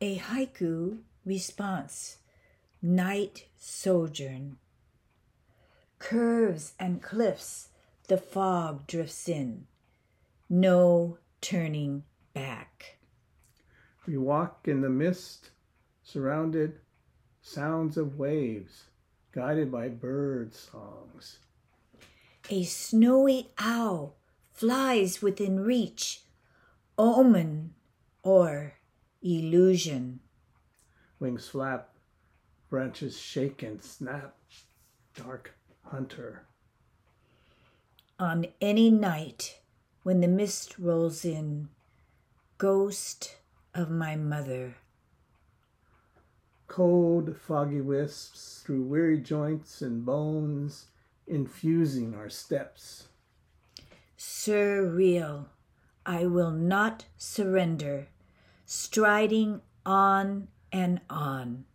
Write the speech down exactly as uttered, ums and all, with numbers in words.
A haiku response, night sojourn. Curves and cliffs the fog drifts in, no turning back. We walk in the mist, surrounded, sounds of waves, guided by bird songs. A snowy owl flies within reach, omen or illusion. Wings flap, branches shake and snap, dark hunter. On any night when the mist rolls in, ghost of my mother. Cold, foggy wisps through weary joints and bones, infusing our steps. Surreal, I will not surrender, striding on and on.